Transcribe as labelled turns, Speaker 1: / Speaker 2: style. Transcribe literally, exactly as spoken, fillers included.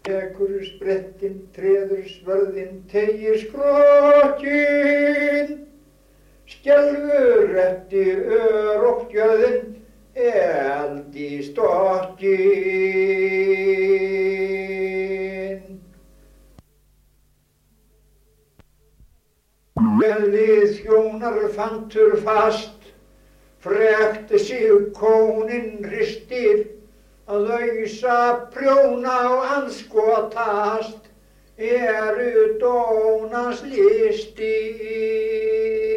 Speaker 1: Tekur sprettin, treður svörðin, tegir skrokkin, skelfur eftir örokgjörðin, eld í stokkin. Velið þjónar fantur fast, frekt sig kónin hristir, að ausa prjóna og andskotast, eru dónans listir.